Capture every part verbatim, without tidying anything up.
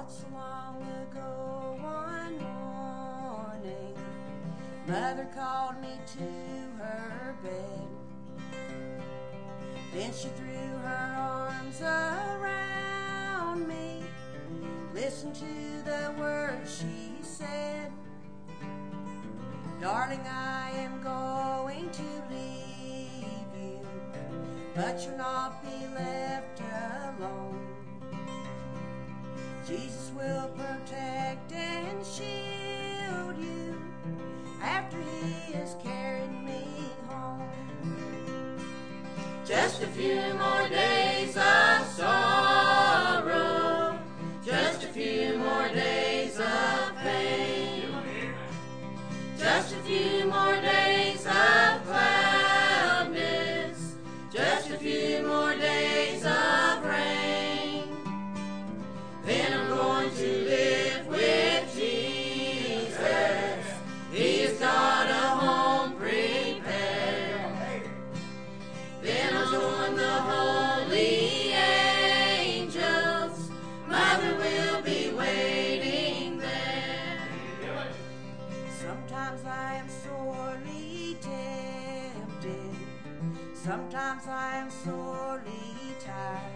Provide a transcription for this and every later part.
Not so long ago one morning, Mother called me to her bed. Then she threw her arms around me, listened to the words she said. Darling, I am going to leave you, but you'll not be left alone. Jesus will protect and shield you after he has carried me home. Just a few more days of sorrow, just a few more days of pain, just a few more days of cloudness, just a few more days of rain. Then I'm going to live with Jesus. He's got a home prepared. Then I'll join the holy angels. Mother will be waiting there. Sometimes I am sorely tempted. Sometimes I am sorely tired.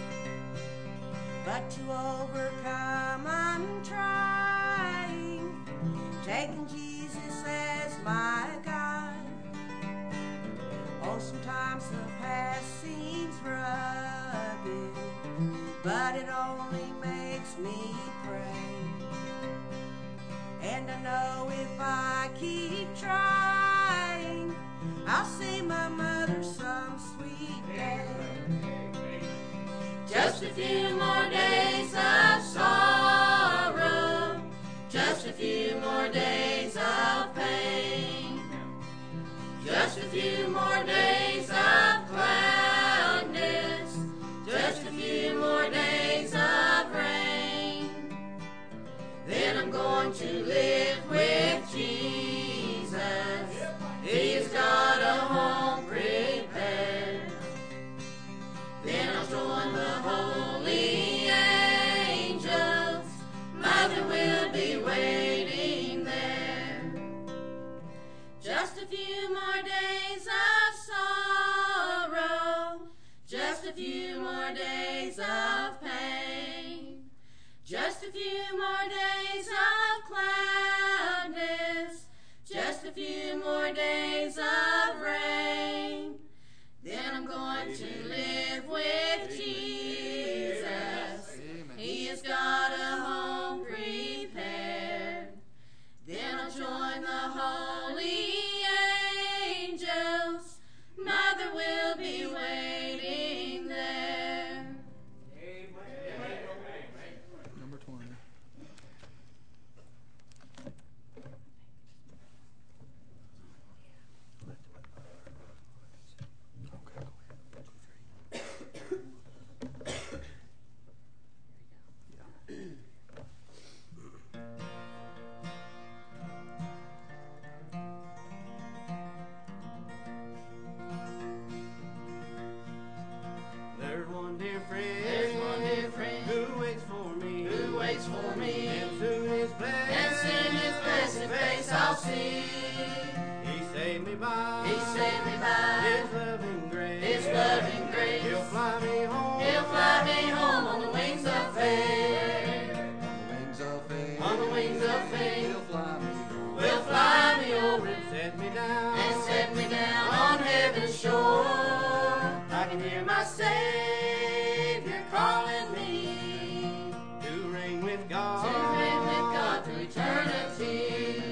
But to overcome I'm trying, taking Jesus as my guide. Oh, sometimes the path seems rugged, but it only makes me pray. And I know if I keep trying, I'll see my mother some sweet day. Just a few more days of sorrow, just a few more days of pain, just a few more days of cloudness, just a few more days of rain. Then I'm going to live with Jesus. He's got a home prepared. Then I'll join the holy angels. Mother will be waiting there. Just a few more days of sorrow, just a few more days of pain, just a few more days of cloudness, just a few more days of rain. Then I'm going to live with Jesus. He has got a home prepared. Then I'll join the holy angels. Mother will be waiting there. Number twenty. There's one dear friend, There's one dear friend who waits for me, who waits for me, and soon his blessed, and soon his blessed face I'll see. He saved me by, He saved me by His loving grace, His loving grace. He'll fly me home, He'll fly me home on the wings of faith. Wings of faith. On the wings of faith. He'll fly me home. Will fly me over and set me down, and set me down on heaven's shore. I can hear my Savior calling me to reign with God, to reign with God through eternity.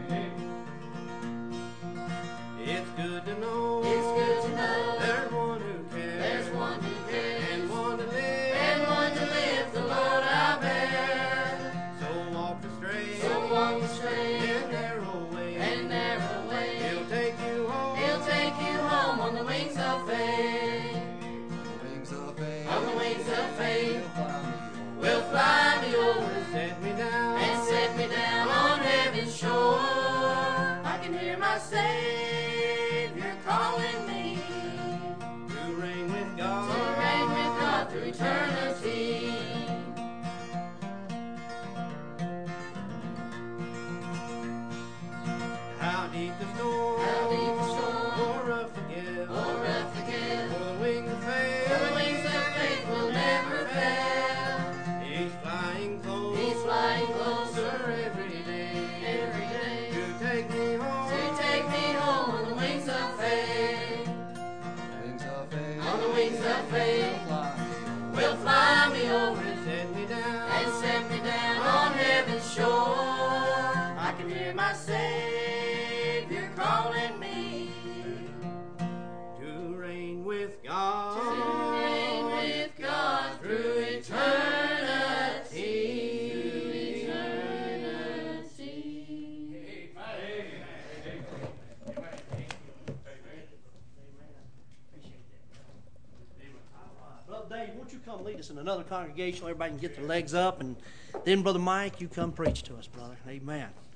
It's good to know, It's good to know there's one who cares, there's one who cares, and one to live, and one to live the load I bear. so walk the straight, So walk the straight and narrow way, and narrow way. He'll take you home, He'll take you home on the wings of faith. Wings of faith. On the wings of faith. He'll fly me home. Will fly me over and set me down, and set me down on heaven's shore. I can hear my Savior calling me to reign with to God, reign with God through eternity. wings of faith Fly me over. will fly me over and set me down. and set me down on heaven's shore. I can hear my Savior calling me To reign with God. to reign with God through eternity. Through eternity. Brother Dave, won't you come lead us in another congregation so everybody can get their legs up? And then, Brother Mike, you come preach to us, brother. Amen.